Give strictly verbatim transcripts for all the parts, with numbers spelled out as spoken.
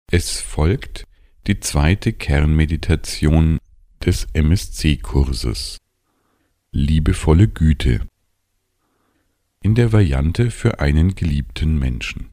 Es folgt die zweite Kernmeditation des M S C-Kurses Liebevolle Güte in der Variante für einen geliebten Menschen.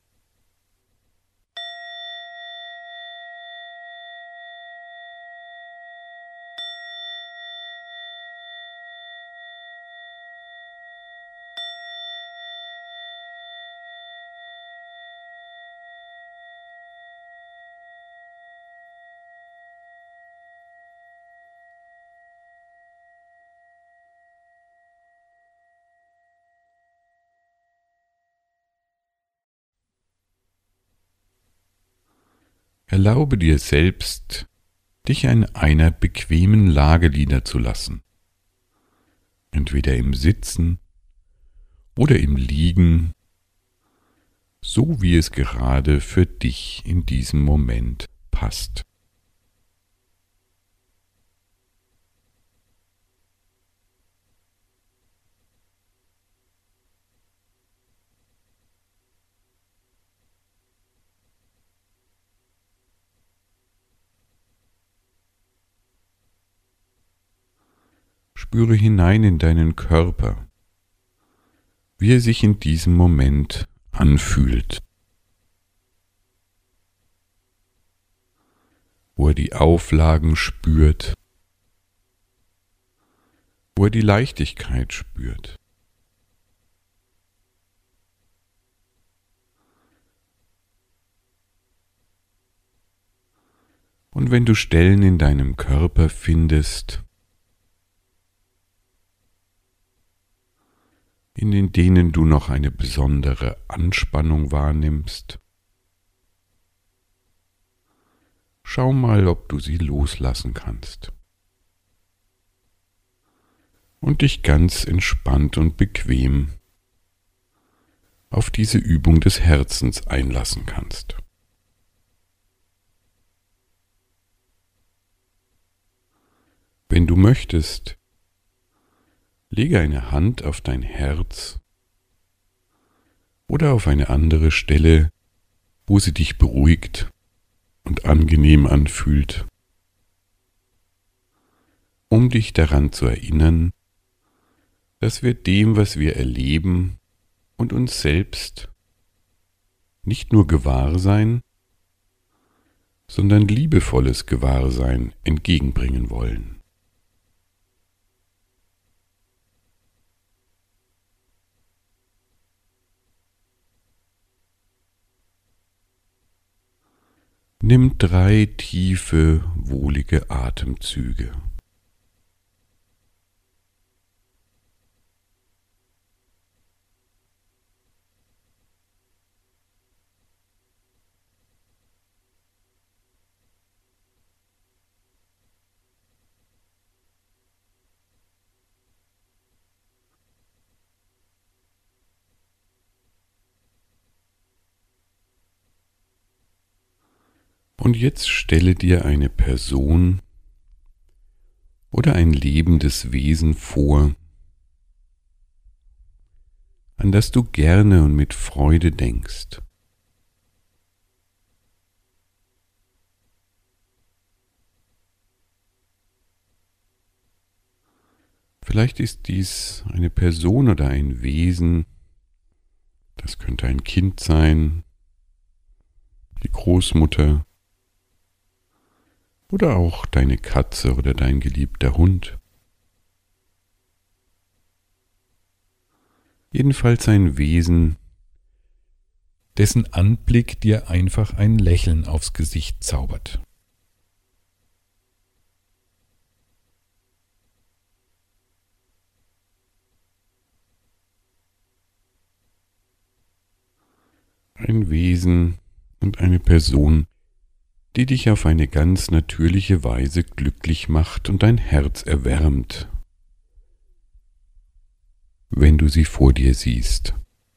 Erlaube dir selbst, dich in einer bequemen Lage niederzulassen, entweder im Sitzen oder im Liegen, so wie es gerade für dich in diesem Moment passt. Spüre hinein in deinen Körper, wie er sich in diesem Moment anfühlt, wo er die Auflagen spürt, wo er die Leichtigkeit spürt. Und wenn du Stellen in deinem Körper findest, in denen du noch eine besondere Anspannung wahrnimmst, schau mal, ob du sie loslassen kannst und dich ganz entspannt und bequem auf diese Übung des Herzens einlassen kannst. Wenn du möchtest, lege eine Hand auf dein Herz oder auf eine andere Stelle, wo sie dich beruhigt und angenehm anfühlt, um dich daran zu erinnern, dass wir dem, was wir erleben und uns selbst nicht nur Gewahrsein, sondern liebevolles Gewahrsein entgegenbringen wollen. Nimm drei tiefe, wohlige Atemzüge. Und jetzt stelle dir eine Person oder ein lebendes Wesen vor, an das du gerne und mit Freude denkst. Vielleicht ist dies eine Person oder ein Wesen, das könnte ein Kind sein, die Großmutter, oder auch deine Katze oder dein geliebter Hund. Jedenfalls ein Wesen, dessen Anblick dir einfach ein Lächeln aufs Gesicht zaubert. Ein Wesen und eine Person, die dich auf eine ganz natürliche Weise glücklich macht und dein Herz erwärmt, wenn du sie vor dir siehst.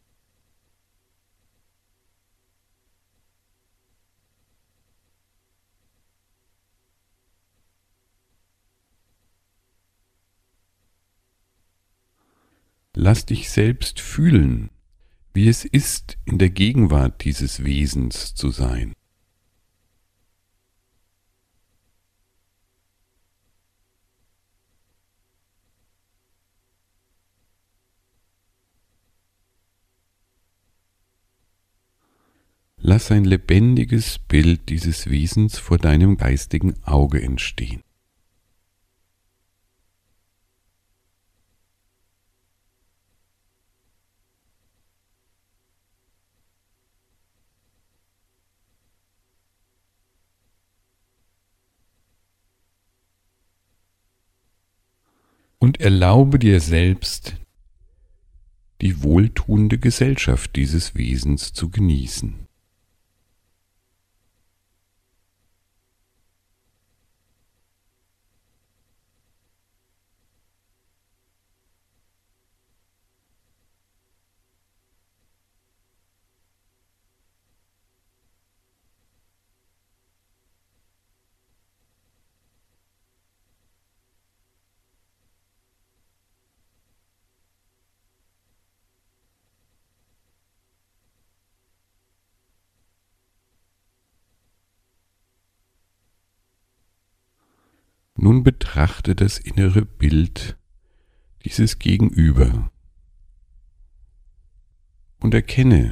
Lass dich selbst fühlen, wie es ist, in der Gegenwart dieses Wesens zu sein. lass ein lebendiges Bild dieses Wesens vor deinem geistigen Auge entstehen. Und erlaube dir selbst, die wohltuende Gesellschaft dieses Wesens zu genießen. Nun betrachte das innere Bild dieses Gegenüber und erkenne,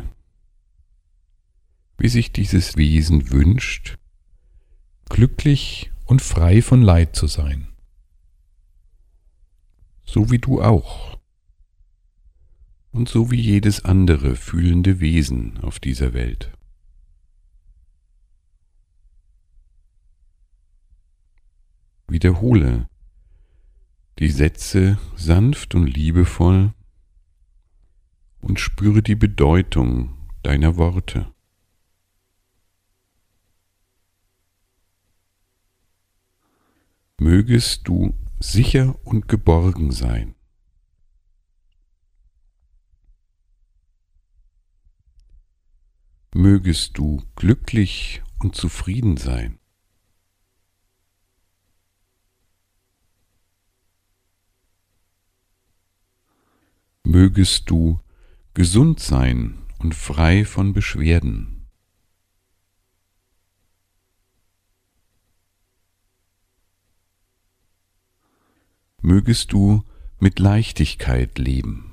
wie sich dieses Wesen wünscht, glücklich und frei von Leid zu sein. So wie du auch und so wie jedes andere fühlende Wesen auf dieser Welt. Wiederhole die Sätze sanft und liebevoll und spüre die Bedeutung deiner Worte. Mögest du sicher und geborgen sein. Mögest du glücklich und zufrieden sein. Mögest du gesund sein und frei von Beschwerden. Mögest du mit Leichtigkeit leben.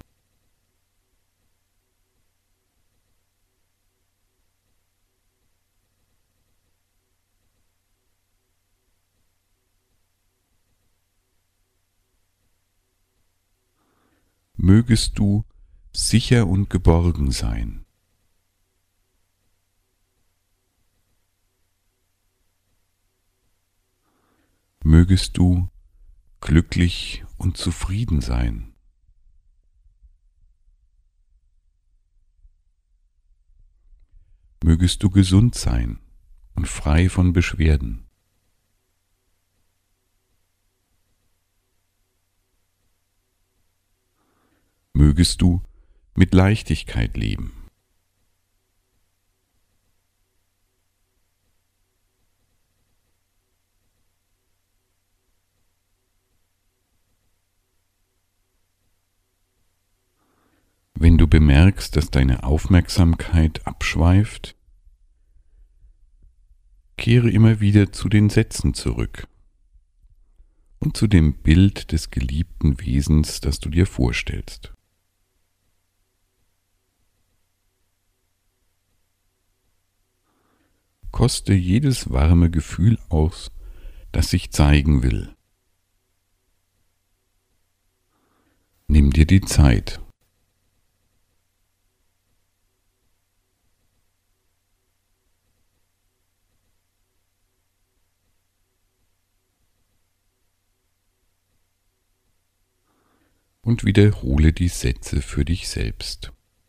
Mögest du sicher und geborgen sein. Mögest du glücklich und zufrieden sein. Mögest du gesund sein und frei von Beschwerden. Mögest du mit Leichtigkeit leben. Wenn du bemerkst, dass deine Aufmerksamkeit abschweift, kehre immer wieder zu den Sätzen zurück und zu dem Bild des geliebten Wesens, das du dir vorstellst. Koste jedes warme Gefühl aus, das sich zeigen will. Nimm dir die Zeit. Und wiederhole die Sätze für dich selbst.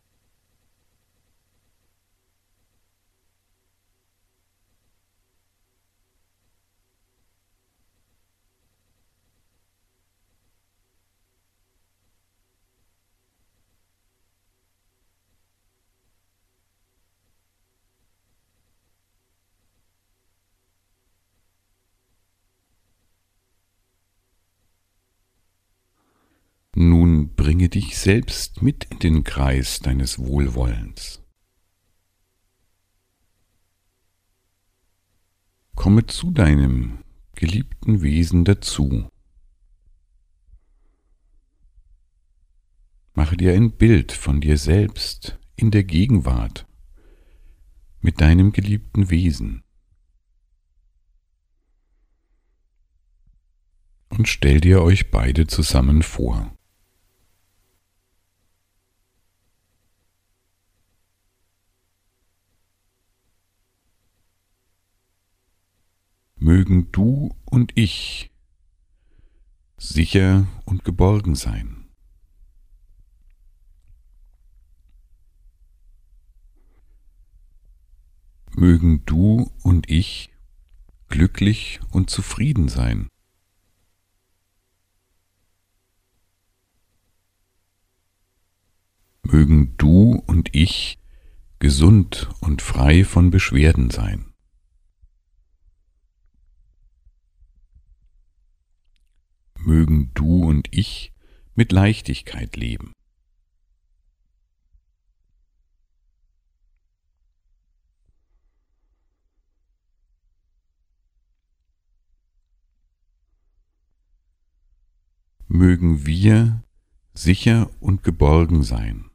Nun bringe dich selbst mit in den Kreis deines Wohlwollens. Komme zu deinem geliebten Wesen dazu. Mache dir ein Bild von dir selbst in der Gegenwart mit deinem geliebten Wesen. Und stell dir euch beide zusammen vor. Mögen du und ich sicher und geborgen sein. Mögen du und ich glücklich und zufrieden sein. Mögen du und ich gesund und frei von Beschwerden sein. Mögen du und ich mit Leichtigkeit leben. Mögen wir sicher und geborgen sein.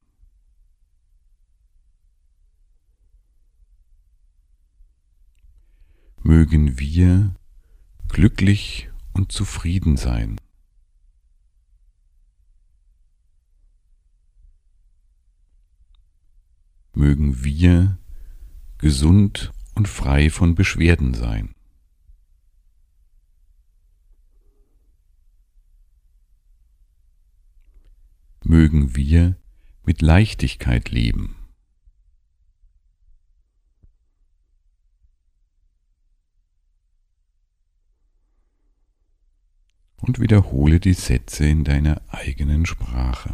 Mögen wir glücklich und zufrieden sein. Mögen wir gesund und frei von Beschwerden sein. Mögen wir mit Leichtigkeit leben. Und wiederhole die Sätze in deiner eigenen Sprache.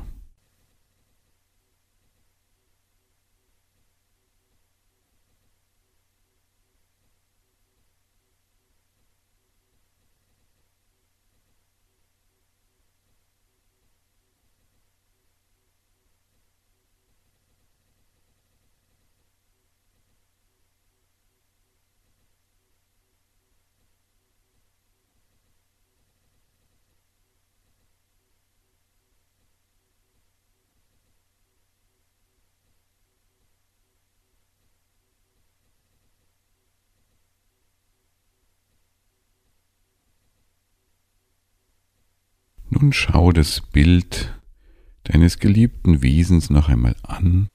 Nun schau das Bild deines geliebten Wesens noch einmal an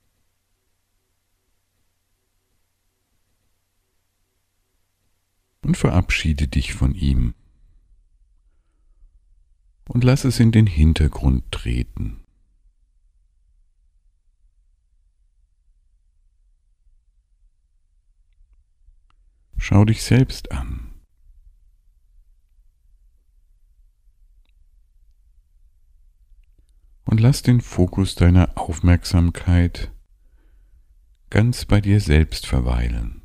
und verabschiede dich von ihm und lass es in den Hintergrund treten. Schau dich selbst an. Und lass den Fokus deiner Aufmerksamkeit ganz bei dir selbst verweilen.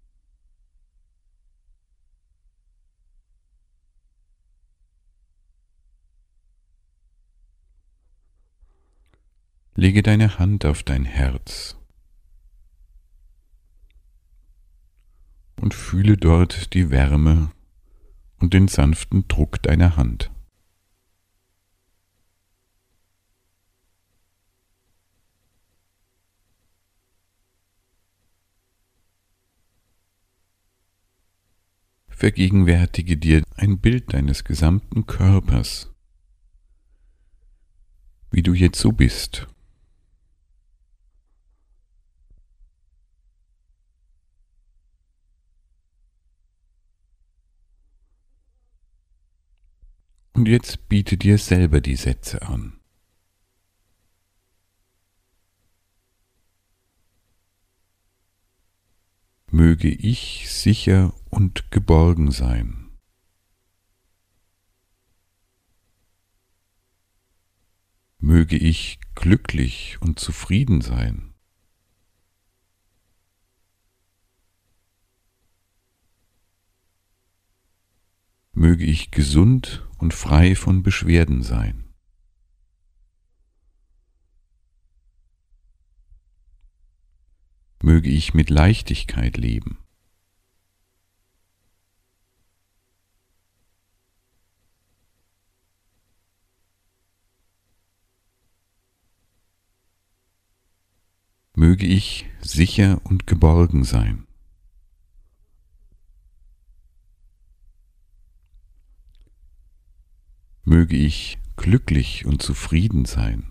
Lege deine Hand auf dein Herz und fühle dort die Wärme und den sanften Druck deiner Hand. Vergegenwärtige dir ein Bild deines gesamten Körpers, wie du jetzt so bist. Und jetzt biete dir selber die Sätze an. Möge ich sicher und geborgen sein. Möge ich glücklich und zufrieden sein. Möge ich gesund und frei von Beschwerden sein. Möge ich mit Leichtigkeit leben. Möge ich sicher und geborgen sein. Möge ich glücklich und zufrieden sein.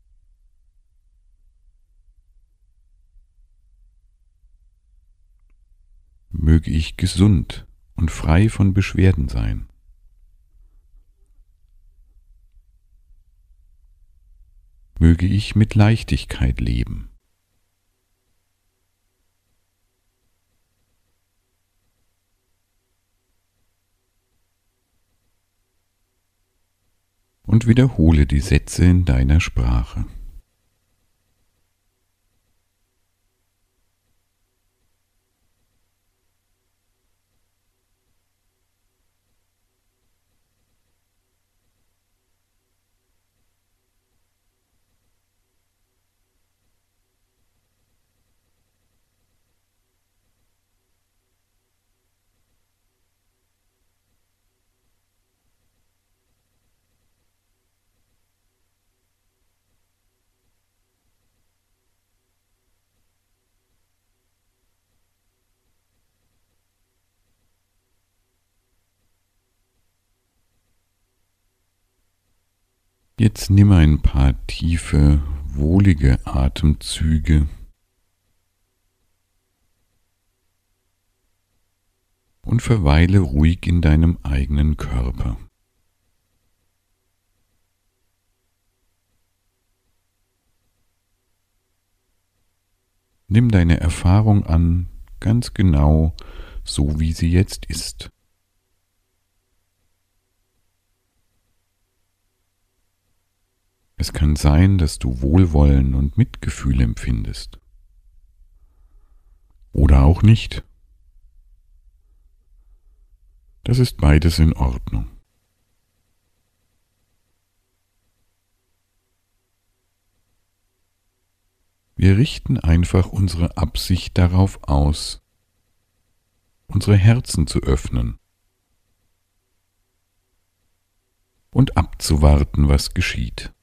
Möge ich gesund und frei von Beschwerden sein. Möge ich mit Leichtigkeit leben. Und wiederhole die Sätze in deiner Sprache. Jetzt nimm ein paar tiefe, wohlige Atemzüge und verweile ruhig in deinem eigenen Körper. Nimm deine Erfahrung an, ganz genau so wie sie jetzt ist. Es kann sein, dass du Wohlwollen und Mitgefühl empfindest. Oder auch nicht. Das ist beides in Ordnung. Wir richten einfach unsere Absicht darauf aus, unsere Herzen zu öffnen und abzuwarten, was geschieht.